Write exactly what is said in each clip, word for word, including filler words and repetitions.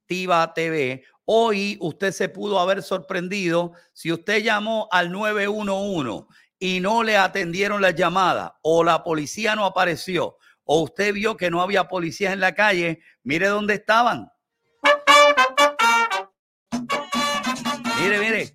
Tiva T V. Hoy usted se pudo haber sorprendido si usted llamó al nueve uno uno y no le atendieron la llamada, o la policía no apareció, o usted vio que no había policías en la calle. Mire dónde estaban. Mire, mire.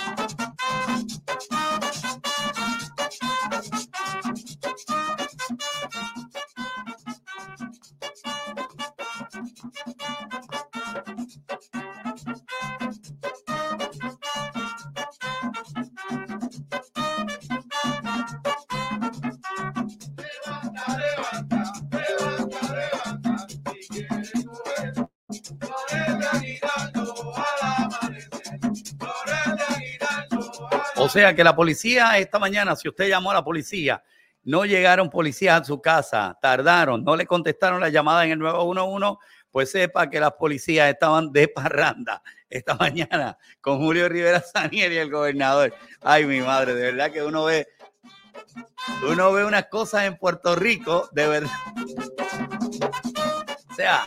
O sea que la policía esta mañana, si usted llamó a la policía, no llegaron policías a su casa, tardaron, no le contestaron la llamada en el nueve uno uno, pues sepa que las policías estaban de parranda esta mañana con Julio Rivera Saniel y el gobernador. Ay, mi madre, de verdad que uno ve, uno ve unas cosas en Puerto Rico, de verdad. O sea,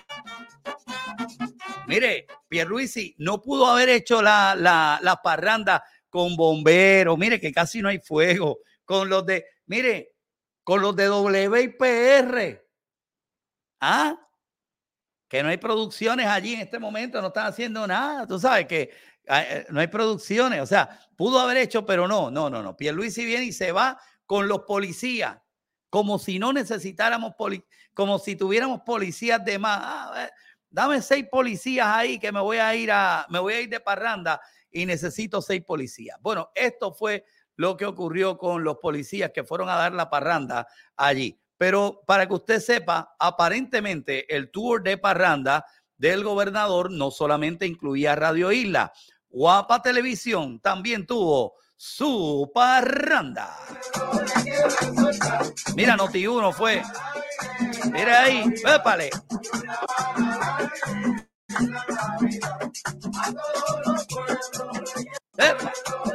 mire, Pierluisi no pudo haber hecho la, la, la parranda con bomberos, mire que casi no hay fuego, con los de, mire, con los de W I P R, ¿ah? Que no hay producciones allí en este momento, no están haciendo nada, tú sabes que eh, no hay producciones, o sea, pudo haber hecho, pero no, no, no, no, Pierluisi viene y se va con los policías, como si no necesitáramos, poli como si tuviéramos policías de más. Ah, dame seis policías ahí que me voy a ir a, me voy a ir de parranda y necesito seis policías. Bueno, esto fue lo que ocurrió con los policías que fueron a dar la parranda allí. Pero para que usted sepa, aparentemente el tour de parranda del gobernador no solamente incluía Radio Isla. Guapa Televisión también tuvo su parranda. Mira, Noti uno fue. Mira ahí, épale. ¡Epa!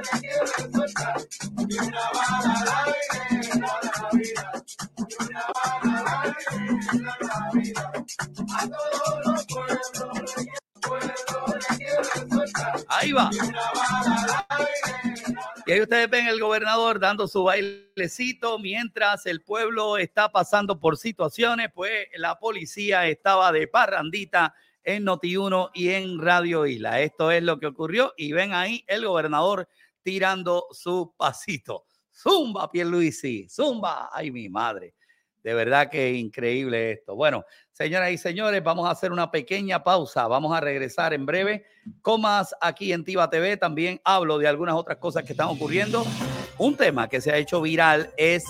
Ahí va. Y ahí ustedes ven el gobernador dando su bailecito mientras el pueblo está pasando por situaciones, pues la policía estaba de parrandita en Noti uno y en Radio Isla. Esto es lo que ocurrió y ven ahí el gobernador tirando su pasito. Zumba, Pierluisi, zumba. Ay, mi madre. De verdad que increíble esto. Bueno, señoras y señores, vamos a hacer una pequeña pausa. Vamos a regresar en breve con más aquí en Tiva T V. También hablo de algunas otras cosas que están ocurriendo. Un tema que se ha hecho viral es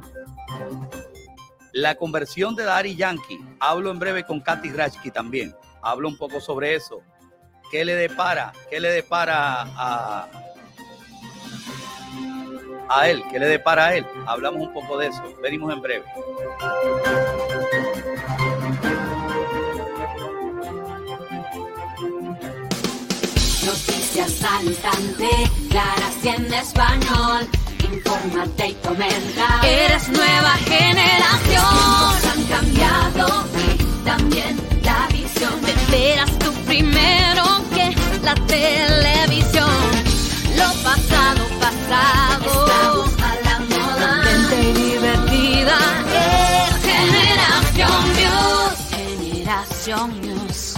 la conversión de Daddy Yankee. Hablo en breve con Katy Rachki también. Hablo un poco sobre eso. ¿Qué le depara? ¿Qué le depara a, a él? ¿Qué le depara a él? Hablamos un poco de eso. Venimos en breve. Noticias al instante, claras y en español. Infórmate y comenta. Eres nueva generación. Los tiempos han cambiado y también la visión. Te enteras tú primero que la televisión. Lo pasado, pasado. Estamos a la moda. Contenta y divertida. Es Generación News. Generación News.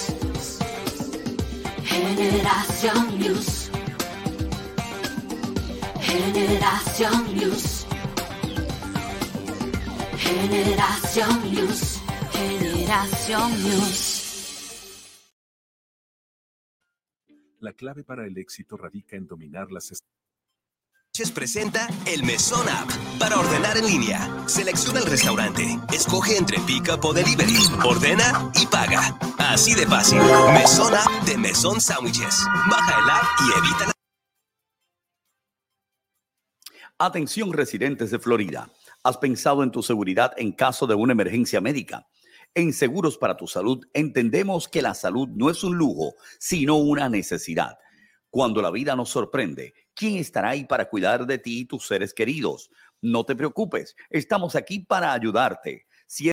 Generación News. Generación News. Generación News. Generación News. La clave para el éxito radica en dominar las estrategias. Presenta el Mesón App para ordenar en línea. Selecciona el restaurante, escoge entre pick-up o delivery, ordena y paga. Así de fácil. Mesón App de Mesón Sándwiches. Baja el app y evita la... Atención, residentes de Florida. ¿Has pensado en tu seguridad en caso de una emergencia médica? En Seguros para tu Salud entendemos que la salud no es un lujo, sino una necesidad. Cuando la vida nos sorprende, ¿quién estará ahí para cuidar de ti y tus seres queridos? No te preocupes, estamos aquí para ayudarte.